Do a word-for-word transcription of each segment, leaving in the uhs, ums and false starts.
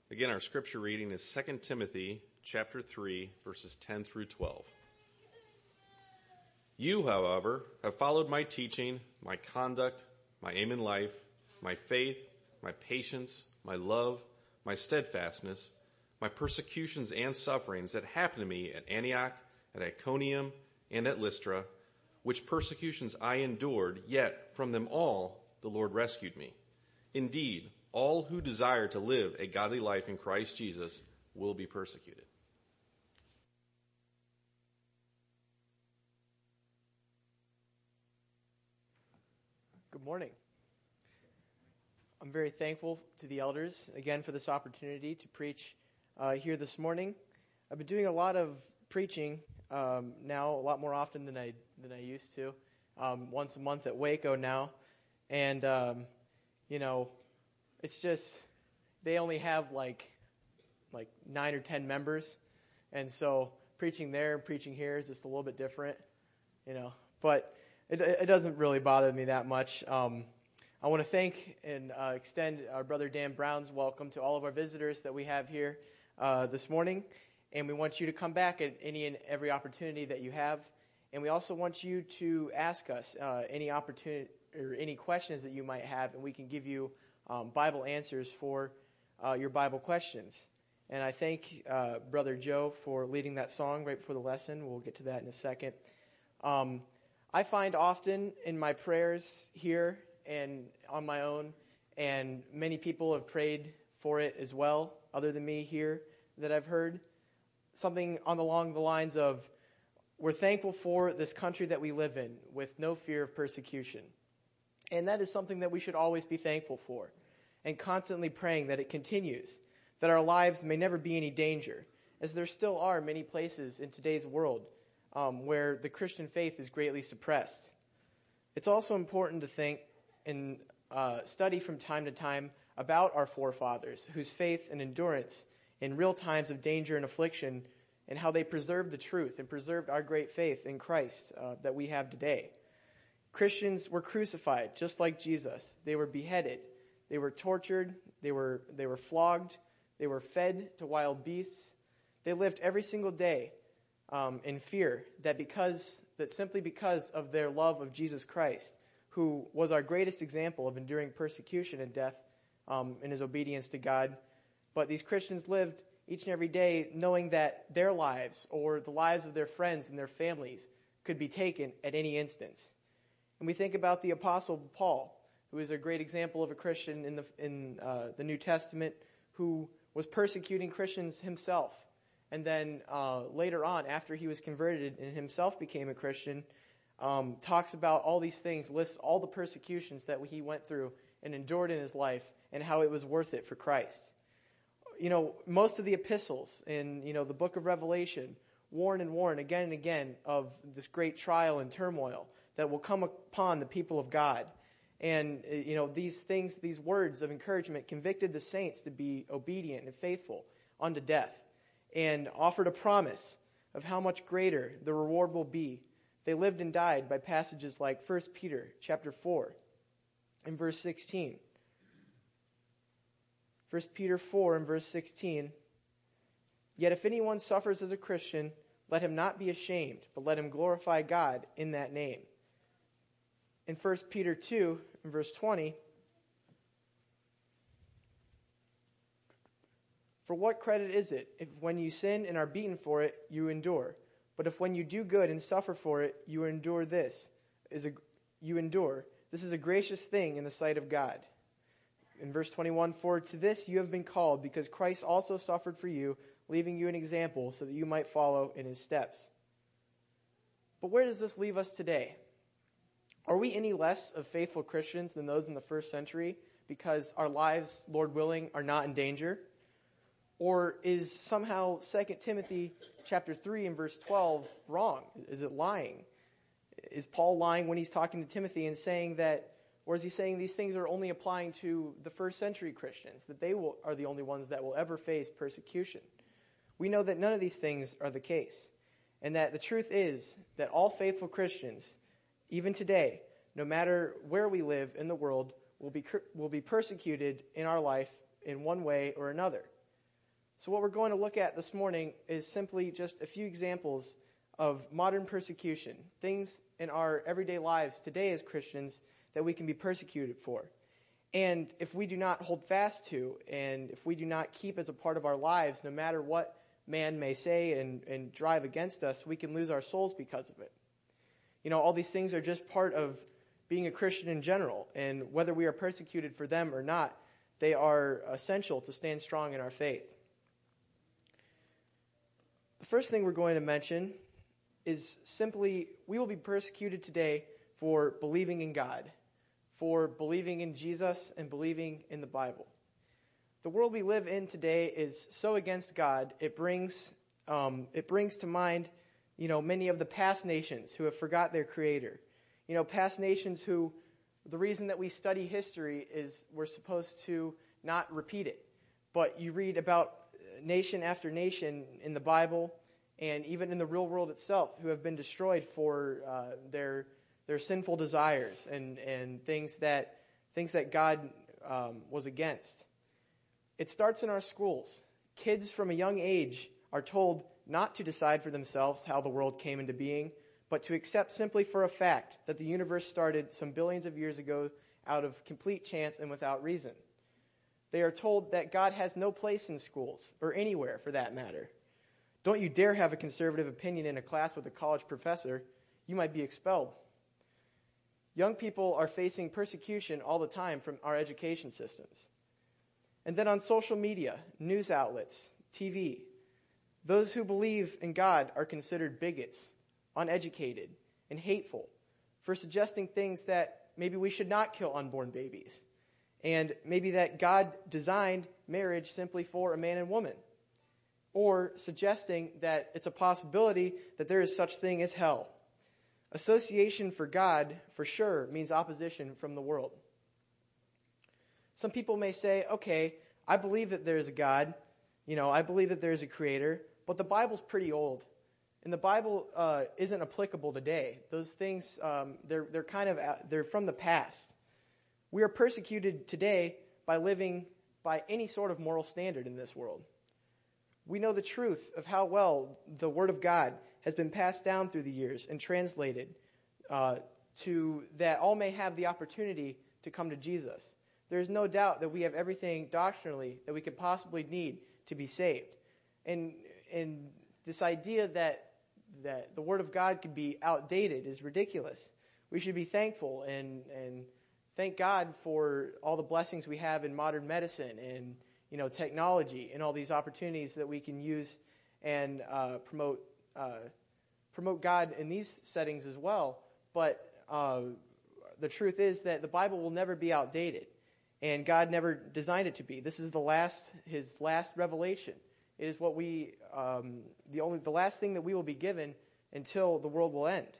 Again, our scripture reading is Second Timothy chapter three, verses ten through twelve. You, however, have followed my teaching, my conduct, my aim in life, my faith, my patience, my love, my steadfastness, my persecutions and sufferings that happened to me at Antioch, at Iconium, and at Lystra, which persecutions I endured, yet from them all the Lord rescued me. Indeed, all who desire to live a godly life in Christ Jesus will be persecuted. Good morning. I'm very thankful to the elders again for this opportunity to preach uh, here this morning. I've been doing a lot of preaching um, now, a lot more often than I than I used to. Um, once a month at Waco now, and um, you know, it's just they only have like like nine or ten members, and so preaching there and preaching here is just a little bit different, you know. But it, it doesn't really bother me that much. Um, I want to thank and uh, extend our brother Dan Brown's welcome to all of our visitors that we have here uh, this morning, and we want you to come back at any and every opportunity that you have. And we also want you to ask us uh, any opportunity or any questions that you might have, and we can give you um, Bible answers for uh, your Bible questions. And I thank uh, Brother Joe for leading that song right before the lesson. We'll get to that in a second. Um, I find often in my prayers here and on my own, and many people have prayed for it as well, other than me here, that I've heard, something on along the lines of, we're thankful for this country that we live in with no fear of persecution. And that is something that we should always be thankful for, and constantly praying that it continues, that our lives may never be any danger, as there still are many places in today's world um, where the Christian faith is greatly suppressed. It's also important to think and uh, study from time to time about our forefathers, whose faith and endurance in real times of danger and affliction, and how they preserved the truth and preserved our great faith in Christ uh, that we have today. Christians were crucified just like Jesus. They were beheaded. They were tortured. They were they were flogged. They were fed to wild beasts. They lived every single day um, in fear that because that simply because of their love of Jesus Christ, who was our greatest example of enduring persecution and death um, in his obedience to God. But these Christians lived each and every day knowing that their lives or the lives of their friends and their families could be taken at any instance. And we think about the Apostle Paul, who is a great example of a Christian in the in uh, the New Testament, who was persecuting Christians himself. And then uh, later on, after he was converted and himself became a Christian, um, talks about all these things, lists all the persecutions that he went through and endured in his life, and how it was worth it for Christ. You know, most of the epistles in, you know, the book of Revelation warn and warn again and again of this great trial and turmoil that will come upon the people of God. And, you know, these things, these words of encouragement convicted the saints to be obedient and faithful unto death, and offered a promise of how much greater the reward will be. They lived and died by passages like First Peter chapter four and verse sixteen. First Peter four and verse sixteen. Yet if anyone suffers as a Christian, let him not be ashamed, but let him glorify God in that name. In First Peter two and verse twenty, for what credit is it if when you sin and are beaten for it, you endure? But if when you do good and suffer for it, you endure this, is a, you endure, this is a gracious thing in the sight of God. In verse twenty-one, for to this you have been called, because Christ also suffered for you, leaving you an example so that you might follow in his steps. But where does this leave us today? Are we any less of faithful Christians than those in the first century because our lives, Lord willing, are not in danger? Or is somehow Second Timothy chapter three and verse twelve wrong? Is it lying? Is Paul lying when he's talking to Timothy and saying that, or is he saying these things are only applying to the first century Christians, that they will, are the only ones that will ever face persecution? We know that none of these things are the case, and that the truth is that all faithful Christians, even today, no matter where we live in the world, will be will be persecuted in our life in one way or another. So what we're going to look at this morning is simply just a few examples of modern persecution, things in our everyday lives today as Christians that we can be persecuted for. And if we do not hold fast to, and if we do not keep as a part of our lives, no matter what man may say and, and drive against us, we can lose our souls because of it. You know, all these things are just part of being a Christian in general, and whether we are persecuted for them or not, they are essential to stand strong in our faith. The first thing we're going to mention is simply we will be persecuted today for believing in God, for believing in Jesus and believing in the Bible. The world we live in today is so against God, it brings um, it brings to mind, you know, many of the past nations who have forgot their Creator. You know, past nations who, the reason that we study history is we're supposed to not repeat it. But you read about nation after nation in the Bible and even in the real world itself who have been destroyed for uh, their their sinful desires and, and things that things that God um, was against. It starts in our schools. Kids from a young age are told not to decide for themselves how the world came into being, but to accept simply for a fact that the universe started some billions of years ago out of complete chance and without reason. They are told that God has no place in schools, or anywhere for that matter. Don't you dare have a conservative opinion in a class with a college professor. You might be expelled. Young people are facing persecution all the time from our education systems. And then on social media, news outlets, T V, those who believe in God are considered bigots, uneducated, and hateful for suggesting things that maybe we should not kill unborn babies, and maybe that God designed marriage simply for a man and woman, or suggesting that it's a possibility that there is such thing as hell. Association for God, for sure, means opposition from the world. Some people may say, okay, I believe that there's a God, you know, I believe that there's a creator, but the Bible's pretty old. And the Bible uh, isn't applicable today. Those things, um, they're they're kind of, they're from the past. We are persecuted today by living by any sort of moral standard in this world. We know the truth of how well the Word of God has been passed down through the years and translated uh, to that all may have the opportunity to come to Jesus. There's no doubt that we have everything doctrinally that we could possibly need to be saved. And and this idea that that the Word of God could be outdated is ridiculous. We should be thankful and and thank God for all the blessings we have in modern medicine and, you know, technology and all these opportunities that we can use and uh, promote uh, promote God in these settings as well. But uh, the truth is that the Bible will never be outdated. And God never designed it to be. This is the last, His last revelation. It is what we, um, the only, the last thing that we will be given until the world will end.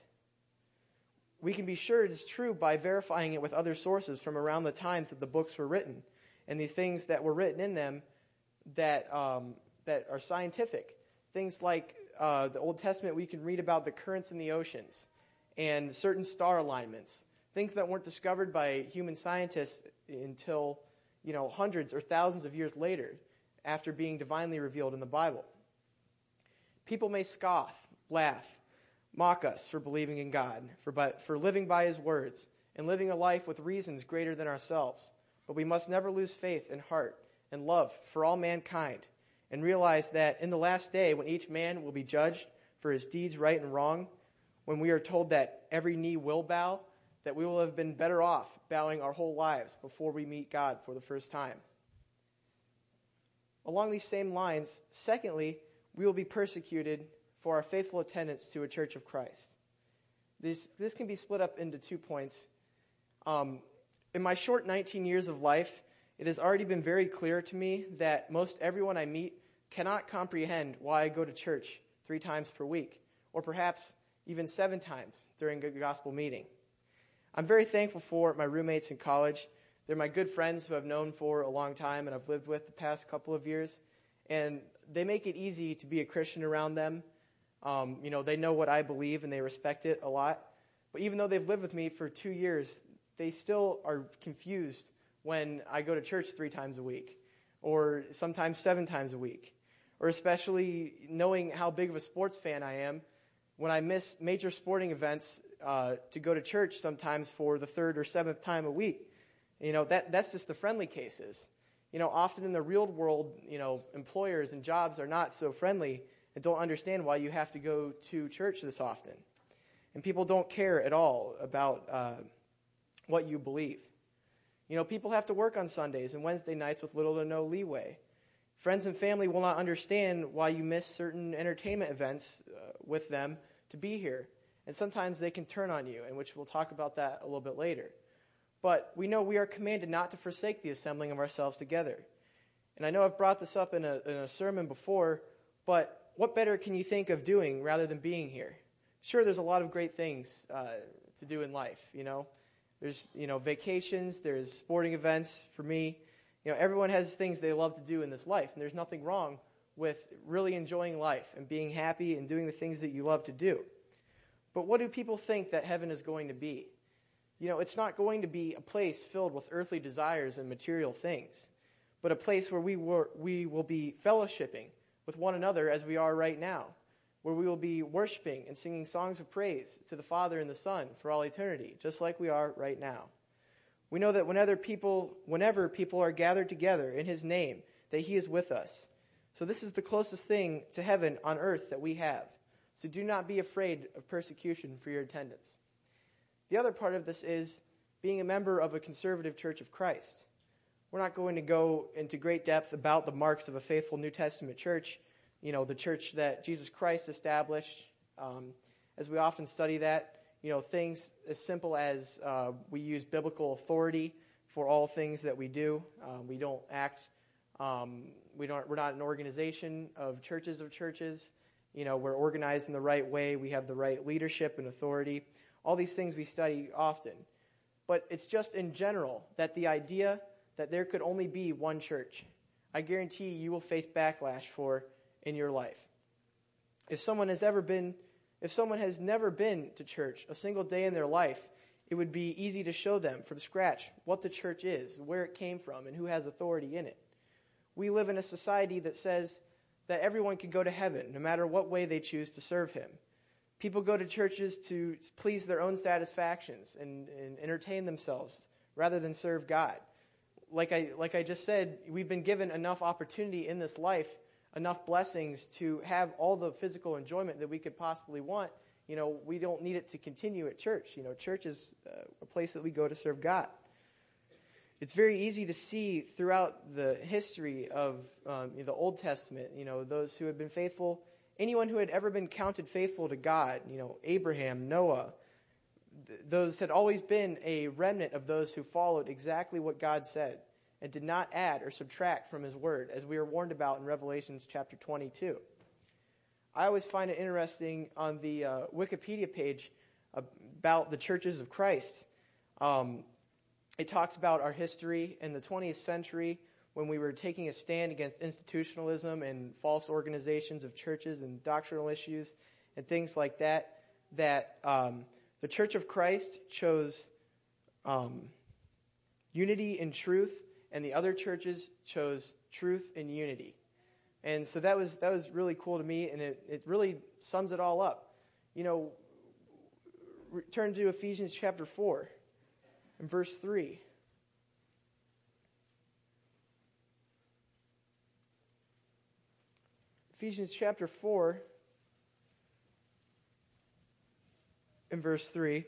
We can be sure it is true by verifying it with other sources from around the times that the books were written, and the things that were written in them that um, that are scientific. Things like uh, the Old Testament, we can read about the currents in the oceans and certain star alignments. Things that weren't discovered by human scientists until, you know, hundreds or thousands of years later, after being divinely revealed in the Bible. People may scoff, laugh, mock us for believing in God, for by, for living by His words, and living a life with reasons greater than ourselves. But we must never lose faith and heart and love for all mankind, and realize that in the last day, when each man will be judged for his deeds right and wrong, when we are told that every knee will bow, that we will have been better off bowing our whole lives before we meet God for the first time. Along these same lines, secondly, we will be persecuted for our faithful attendance to a church of Christ. This, this can be split up into two points. Um, in my short nineteen years of life, it has already been very clear to me that most everyone I meet cannot comprehend why I go to church three times per week, or perhaps even seven times during a gospel meeting. I'm very thankful for my roommates in college. They're my good friends who I've known for a long time and I've lived with the past couple of years. And they make it easy to be a Christian around them. Um, you know, they know what I believe and they respect it a lot. But even though they've lived with me for two years, they still are confused when I go to church three times a week or sometimes seven times a week. or especially knowing how big of a sports fan I am, when I miss major sporting events uh, to go to church sometimes for the third or seventh time a week. You know, that that's just the friendly cases. You know, often in the real world, you know, employers and jobs are not so friendly and don't understand why you have to go to church this often. And people don't care at all about uh, what you believe. You know, people have to work on Sundays and Wednesday nights with little to no leeway. Friends and family will not understand why you miss certain entertainment events uh, with them to be here. And sometimes they can turn on you, and which we'll talk about that a little bit later. But we know we are commanded not to forsake the assembling of ourselves together. And I know I've brought this up in a, in a sermon before, but what better can you think of doing rather than being here? Sure, there's a lot of great things uh, to do in life, you know. There's, you know, vacations, there's sporting events for me. You know, everyone has things they love to do in this life, and there's nothing wrong with really enjoying life and being happy and doing the things that you love to do. But what do people think that heaven is going to be? You know, it's not going to be a place filled with earthly desires and material things, but a place where we were, we will be fellowshipping with one another as we are right now, where we will be worshiping and singing songs of praise to the Father and the Son for all eternity, just like we are right now. We know that whenever people, whenever people are gathered together in His name, that He is with us. So this is the closest thing to heaven on earth that we have. So do not be afraid of persecution for your attendance. The other part of this is being a member of a conservative Church of Christ. We're not going to go into great depth about the marks of a faithful New Testament church, you know, the church that Jesus Christ established, um, as we often study that. You know, things as simple as uh, we use biblical authority for all things that we do. Um, we don't act, um, we don't, we're not an organization of churches of churches. You know, we're organized in the right way. We have the right leadership and authority. All these things we study often. But it's just in general that the idea that there could only be one church, I guarantee you will face backlash for in your life. If someone has ever been, if someone has never been to church a single day in their life, it would be easy to show them from scratch what the church is, where it came from, and who has authority in it. We live in a society that says that everyone can go to heaven, no matter what way they choose to serve Him. People go to churches to please their own satisfactions and, and entertain themselves rather than serve God. Like I like I just said, we've been given enough opportunity in this life, enough blessings to have all the physical enjoyment that we could possibly want. You know, we don't need it to continue at church. You know, church is uh, a place that we go to serve God. It's very easy to see throughout the history of um, the Old Testament, you know, those who had been faithful, anyone who had ever been counted faithful to God, you know, Abraham, Noah, th- those had always been a remnant of those who followed exactly what God said and did not add or subtract from His word, as we are warned about in Revelations chapter twenty-two. I always find it interesting on the uh, Wikipedia page about the churches of Christ. Um, it talks about our history in the twentieth century when we were taking a stand against institutionalism and false organizations of churches and doctrinal issues and things like that, that um, the Church of Christ chose um, unity and truth, and the other churches chose truth and unity. And so that was that was really cool to me, and it, it really sums it all up. You know, turn to Ephesians chapter four and verse three. Ephesians chapter four and verse three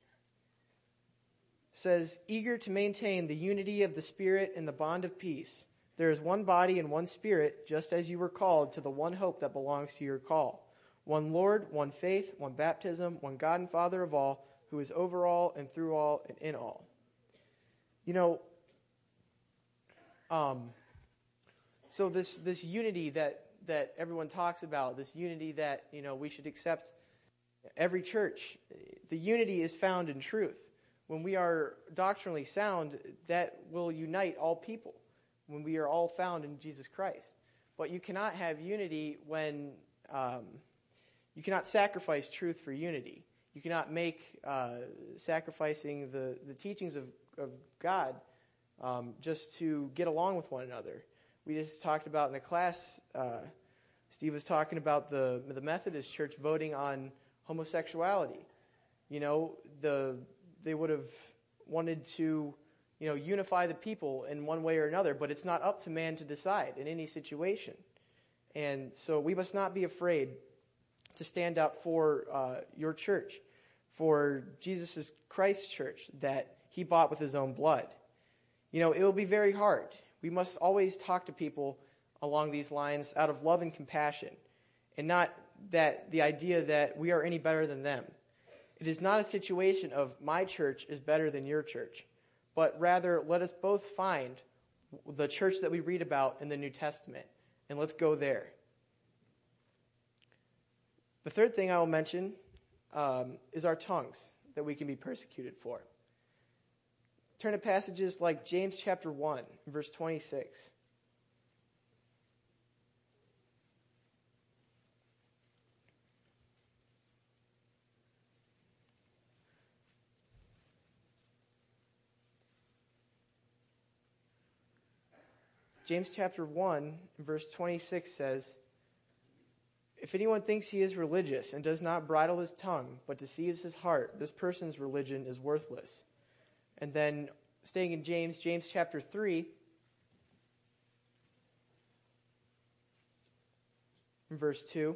says, "Eager to maintain the unity of the Spirit in the bond of peace. There is one body and one Spirit, just as you were called to the one hope that belongs to your call. One Lord, one faith, one baptism, one God and Father of all, who is over all and through all and in all." You know, um, so this this unity that that everyone talks about, this unity that, you know, we should accept every church, the unity is found in truth. When we are doctrinally sound, that will unite all people, when we are all found in Jesus Christ. But you cannot have unity when um, you cannot sacrifice truth for unity. You cannot make uh, sacrificing the, the teachings of, of God um, just to get along with one another. We just talked about in the class uh, Steve was talking about the the Methodist Church voting on homosexuality. You know, the they would have wanted to, you know, unify the people in one way or another, but it's not up to man to decide in any situation. And so we must not be afraid to stand up for uh, your church, for Jesus Christ's church that he bought with his own blood. You know, it will be very hard. We must always talk to people along these lines out of love and compassion, and not that the idea that we are any better than them. It is not a situation of my church is better than your church, but rather let us both find the church that we read about in the New Testament, and let's go there. The third thing I will mention um, is our tongues that we can be persecuted for. Turn to passages like James chapter one, verse twenty-six. James chapter one, verse twenty-six says, "If anyone thinks he is religious and does not bridle his tongue, but deceives his heart, this person's religion is worthless." And then, staying in James, James chapter three, verse two.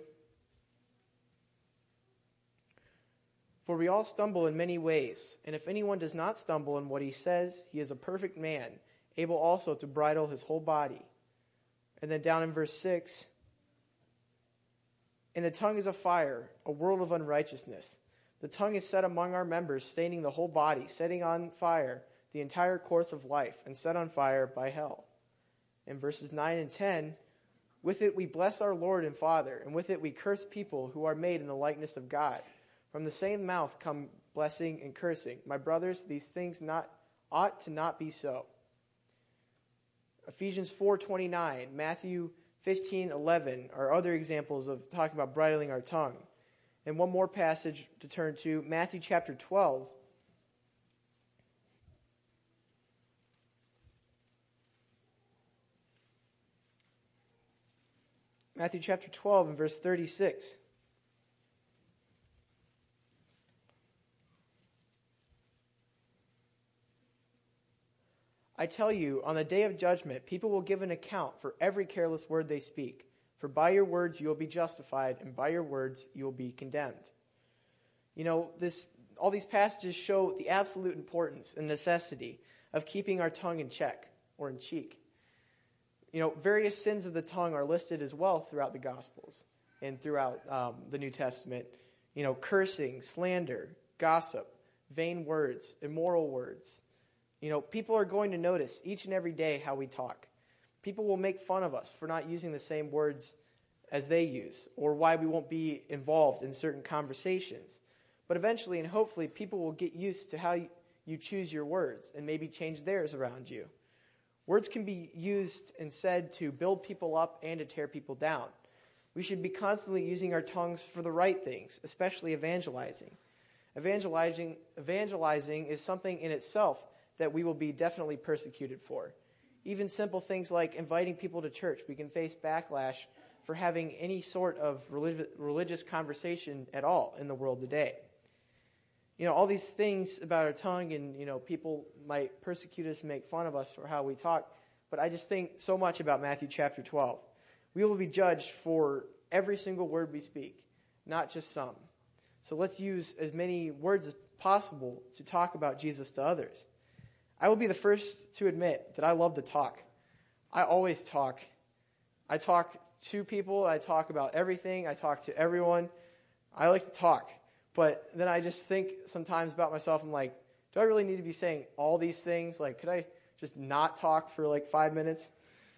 "For we all stumble in many ways, and if anyone does not stumble in what he says, he is a perfect man, able also to bridle his whole body." And then down in verse six, "And the tongue is a fire, a world of unrighteousness. The tongue is set among our members, staining the whole body, setting on fire the entire course of life, and set on fire by hell." In verses nine and ten, "With it we bless our Lord and Father, and with it we curse people who are made in the likeness of God. From the same mouth come blessing and cursing. My brothers, these things not ought to not be so." Ephesians four twenty-nine, Matthew fifteen eleven are other examples of talking about bridling our tongue. And one more passage to turn to, Matthew chapter twelve. Matthew chapter twelve and verse thirty-six. "I tell you, on the day of judgment, people will give an account for every careless word they speak. For by your words you will be justified, and by your words you will be condemned." You know, this all these passages show the absolute importance and necessity of keeping our tongue in check or in cheek. You know, various sins of the tongue are listed as well throughout the Gospels and throughout um, the New Testament. You know, cursing, slander, gossip, vain words, immoral words. You know, people are going to notice each and every day how we talk. People will make fun of us for not using the same words as they use, or why we won't be involved in certain conversations. But eventually and hopefully people will get used to how you choose your words and maybe change theirs around you. Words can be used and said to build people up and to tear people down. We should be constantly using our tongues for the right things, especially evangelizing. Evangelizing, evangelizing is something in itself that we will be definitely persecuted for. Even simple things like inviting people to church, we can face backlash for having any sort of relig- religious conversation at all in the world today. You know, all these things about our tongue, and, you know, people might persecute us and make fun of us for how we talk, but I just think so much about Matthew chapter twelve. We will be judged for every single word we speak, not just some. So let's use as many words as possible to talk about Jesus to others. I will be the first to admit that I love to talk. I always talk. I talk to people. I talk about everything. I talk to everyone. I like to talk. But then I just think sometimes about myself. I'm like, do I really need to be saying all these things? Like, could I just not talk for like five minutes?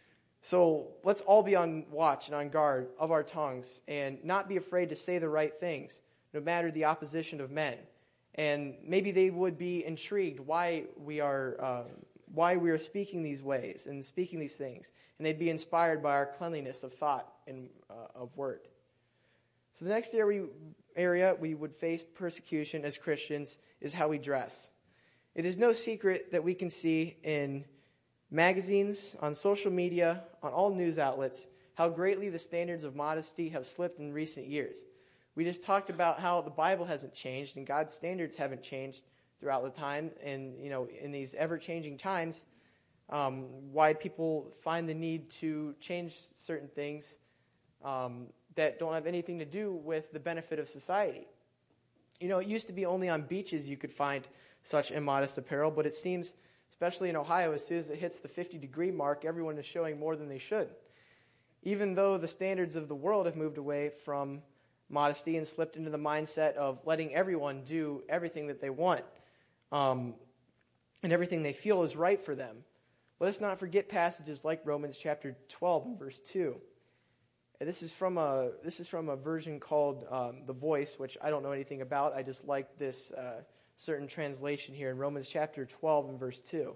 So let's all be on watch and on guard of our tongues and not be afraid to say the right things, no matter the opposition of men. And maybe they would be intrigued why we are uh, why we are speaking these ways and speaking these things, and they'd be inspired by our cleanliness of thought and uh, of word. So the next area we, area we would face persecution as Christians is how we dress. It is no secret that we can see in magazines, on social media, on all news outlets, how greatly the standards of modesty have slipped in recent years. We just talked about how the Bible hasn't changed and God's standards haven't changed throughout the time. And, you know, in these ever-changing times, um, why people find the need to change certain things um, that don't have anything to do with the benefit of society. You know, it used to be only on beaches you could find such immodest apparel, but it seems, especially in Ohio, as soon as it hits the fifty degree mark, everyone is showing more than they should. Even though the standards of the world have moved away from modesty and slipped into the mindset of letting everyone do everything that they want um, and everything they feel is right for them. Let us not forget passages like Romans chapter twelve and verse two. And this is from a this is from a version called um, The Voice, which I don't know anything about. I just like this uh, certain translation here in Romans chapter twelve and verse two.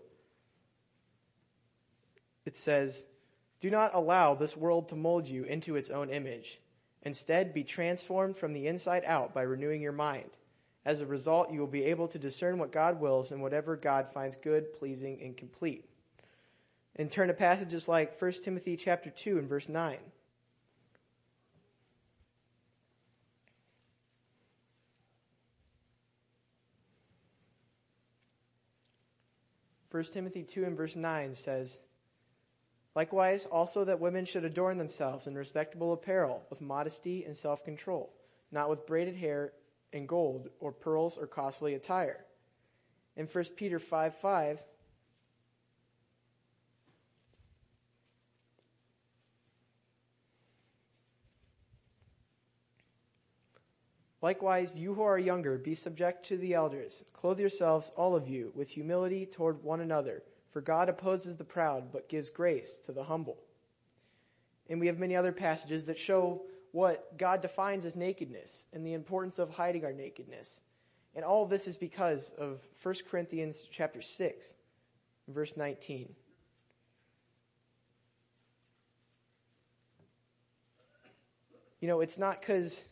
It says, "Do not allow this world to mold you into its own image. Instead, be transformed from the inside out by renewing your mind. As a result, you will be able to discern what God wills and whatever God finds good, pleasing, and complete." And turn to passages like First Timothy chapter two and verse nine. First Timothy two and verse nine says, "Likewise, also that women should adorn themselves in respectable apparel, with modesty and self-control, not with braided hair and gold, or pearls, or costly attire." In First Peter five five, "Likewise, you who are younger, be subject to the elders. Clothe yourselves, all of you, with humility toward one another. For God opposes the proud, but gives grace to the humble." And we have many other passages that show what God defines as nakedness and the importance of hiding our nakedness. And all of this is because of First Corinthians chapter six, verse nineteen. You know, it's not because...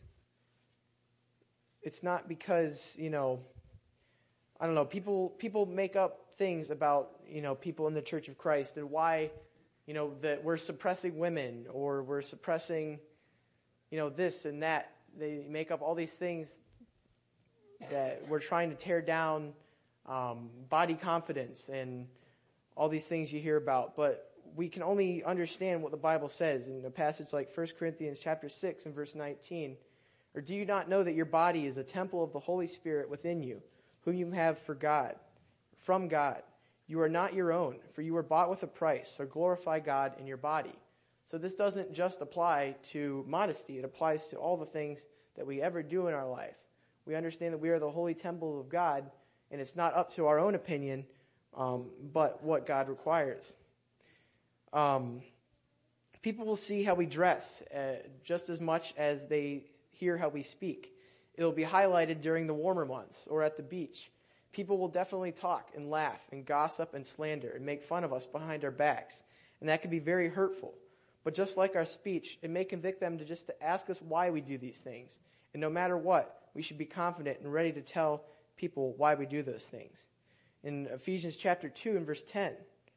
It's not because, you know, I don't know, people people make up things about, you know, people in the Church of Christ and why, you know, that we're suppressing women or we're suppressing, you know, this and that. They make up all these things that we're trying to tear down um, body confidence and all these things you hear about. But we can only understand what the Bible says in a passage like First Corinthians chapter six and verse nineteen. "Or do you not know that your body is a temple of the Holy Spirit within you, whom you have for God, from God? You are not your own, for you were bought with a price, so glorify God in your body." So this doesn't just apply to modesty. It applies to all the things that we ever do in our life. We understand that we are the holy temple of God, and it's not up to our own opinion, um, but what God requires. Um, people will see how we dress uh, just as much as they hear how we speak. It'll be highlighted during the warmer months or at the beach. People will definitely talk and laugh and gossip and slander and make fun of us behind our backs. And that can be very hurtful. But just like our speech, it may convict them to just to ask us why we do these things. And no matter what, we should be confident and ready to tell people why we do those things. In Ephesians chapter two and verse ten,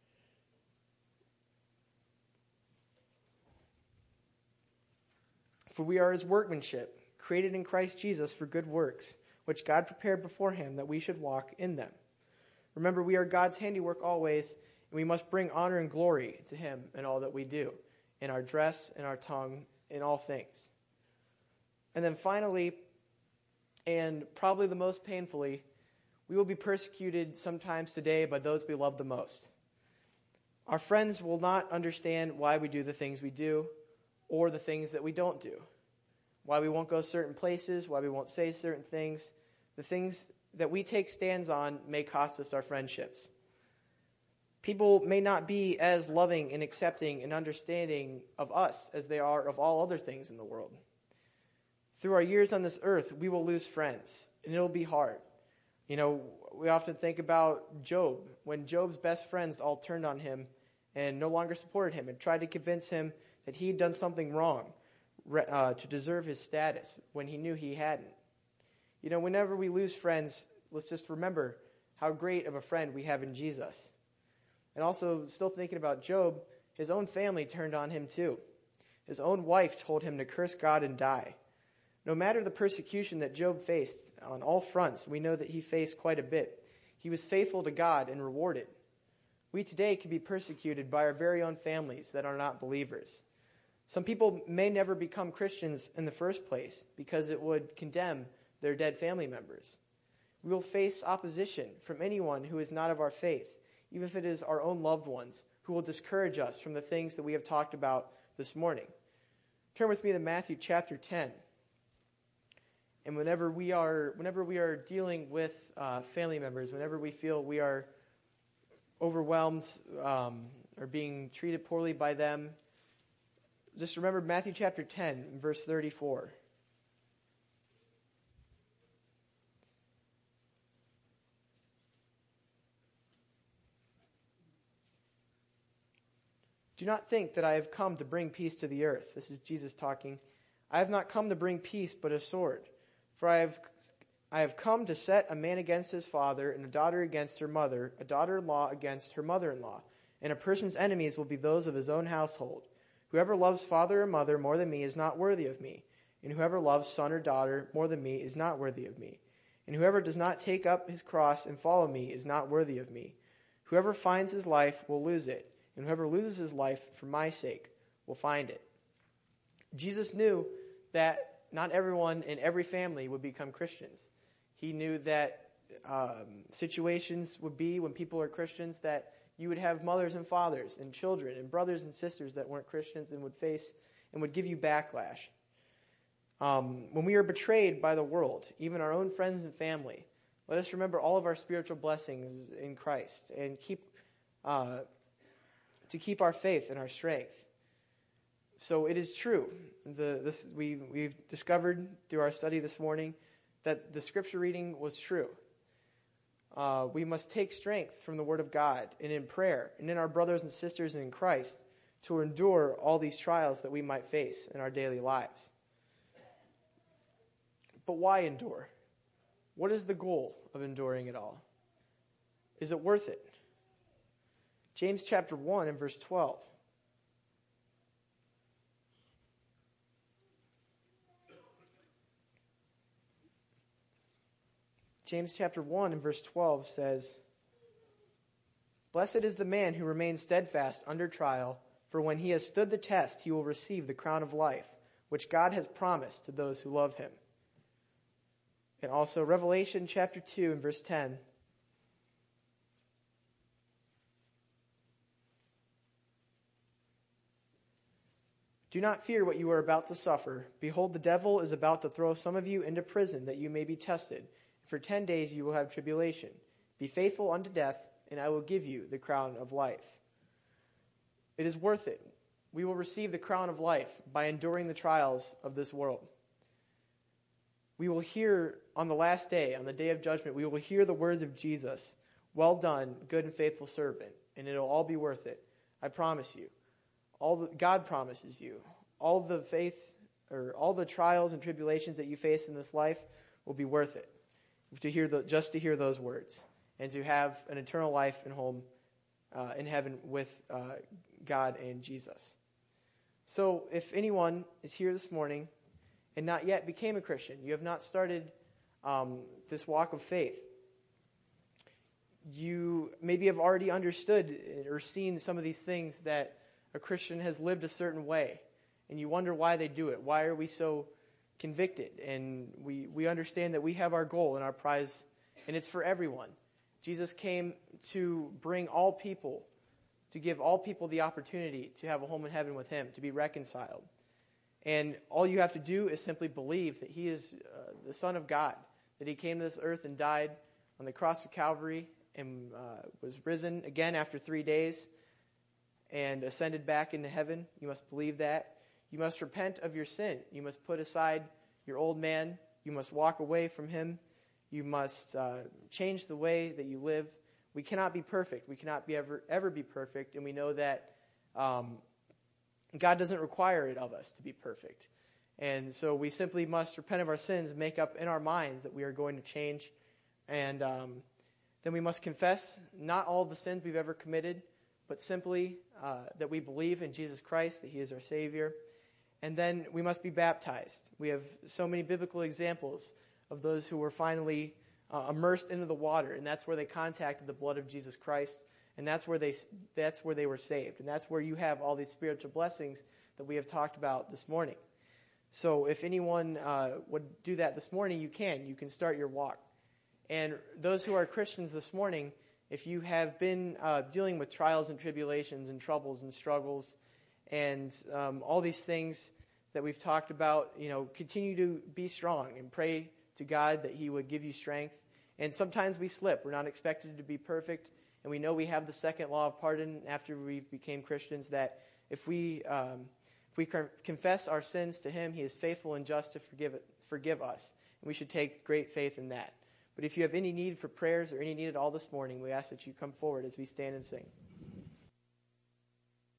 "For we are his workmanship, created in Christ Jesus for good works, which God prepared beforehand that we should walk in them." Remember, we are God's handiwork always, and we must bring honor and glory to him in all that we do, in our dress, in our tongue, in all things. And then finally, and probably the most painfully, we will be persecuted sometimes today by those we love the most. Our friends will not understand why we do the things we do, or the things that we don't do. Why we won't go certain places, why we won't say certain things. The things that we take stands on may cost us our friendships. People may not be as loving and accepting and understanding of us as they are of all other things in the world. Through our years on this earth, we will lose friends, and it'll be hard. You know, we often think about Job, when Job's best friends all turned on him and no longer supported him and tried to convince him that he had done something wrong uh, to deserve his status when he knew he hadn't. You know, whenever we lose friends, let's just remember how great of a friend we have in Jesus. And also, still thinking about Job, his own family turned on him too. His own wife told him to curse God and die. No matter the persecution that Job faced on all fronts, we know that he faced quite a bit. He was faithful to God and rewarded. We today can be persecuted by our very own families that are not believers. Some people may never become Christians in the first place because it would condemn their dead family members. We will face opposition from anyone who is not of our faith, even if it is our own loved ones, who will discourage us from the things that we have talked about this morning. Turn with me to Matthew chapter ten. And whenever we are, whenever we are dealing with uh, family members, whenever we feel we are overwhelmed um, or being treated poorly by them, just remember Matthew chapter ten, verse thirty-four. Do not think that I have come to bring peace to the earth. This is Jesus talking. I have not come to bring peace, but a sword. For I have I have come to set a man against his father, and a daughter against her mother, a daughter-in-law against her mother-in-law. And a person's enemies will be those of his own household. Whoever loves father or mother more than me is not worthy of me. And whoever loves son or daughter more than me is not worthy of me. And whoever does not take up his cross and follow me is not worthy of me. Whoever finds his life will lose it. And whoever loses his life for my sake will find it. Jesus knew that not everyone in every family would become Christians. He knew that um, situations would be when people are Christians that you would have mothers and fathers and children and brothers and sisters that weren't Christians and would face and would give you backlash. Um, when we are betrayed by the world, even our own friends and family, let us remember all of our spiritual blessings in Christ and keep uh, to keep our faith and our strength. So it is true. The, this, we, we've discovered through our study this morning that the scripture reading was true. Uh, we must take strength from the Word of God and in prayer and in our brothers and sisters in Christ to endure all these trials that we might face in our daily lives. But why endure? What is the goal of enduring it all? Is it worth it? James chapter one and verse twelve. James chapter one and verse twelve says, "Blessed is the man who remains steadfast under trial, for when he has stood the test, he will receive the crown of life, which God has promised to those who love him." And also Revelation chapter two and verse ten. "Do not fear what you are about to suffer. Behold, the devil is about to throw some of you into prison that you may be tested. For ten days you will have tribulation. Be faithful unto death, and I will give you the crown of life." It is worth it. We will receive the crown of life by enduring the trials of this world. We will hear on the last day, on the day of judgment, we will hear the words of Jesus, "Well done, good and faithful servant," and it'll all be worth it. I promise you. All the, God promises you. All the faith or all the trials and tribulations that you face in this life will be worth it. To hear the, just to hear those words and to have an eternal life and home uh, in heaven with uh, God and Jesus. So if anyone is here this morning and not yet became a Christian, you have not started um, this walk of faith, you maybe have already understood or seen some of these things that a Christian has lived a certain way, and you wonder why they do it. Why are we so convicted? And we, we understand that we have our goal and our prize, and it's for everyone. Jesus came to bring all people, to give all people the opportunity to have a home in heaven with him, to be reconciled. And all you have to do is simply believe that he is uh, the Son of God, that he came to this earth and died on the cross of Calvary and uh, was risen again after three days and ascended back into heaven. You must believe that. You must repent of your sin. You must put aside your old man. You must walk away from him. You must uh, change the way that you live. We cannot be perfect. We cannot be ever ever be perfect, and we know that um, God doesn't require it of us to be perfect. And so we simply must repent of our sins and make up in our minds that we are going to change. And um, then we must confess not all the sins we've ever committed, but simply uh, that we believe in Jesus Christ, that he is our Savior. And then we must be baptized. We have so many biblical examples of those who were finally uh, immersed into the water, and that's where they contacted the blood of Jesus Christ, and that's where they that's where they were saved, and that's where you have all these spiritual blessings that we have talked about this morning. So if anyone uh, would do that this morning, you can. You can start your walk. And those who are Christians this morning, if you have been uh, dealing with trials and tribulations and troubles and struggles and um, all these things that we've talked about, you know, continue to be strong and pray to God that He would give you strength. And sometimes we slip. We're not expected to be perfect. And we know we have the second law of pardon after we became Christians, that if we um, if we confess our sins to Him, He is faithful and just to forgive it, forgive us. And we should take great faith in that. But if you have any need for prayers or any need at all this morning, we ask that you come forward as we stand and sing.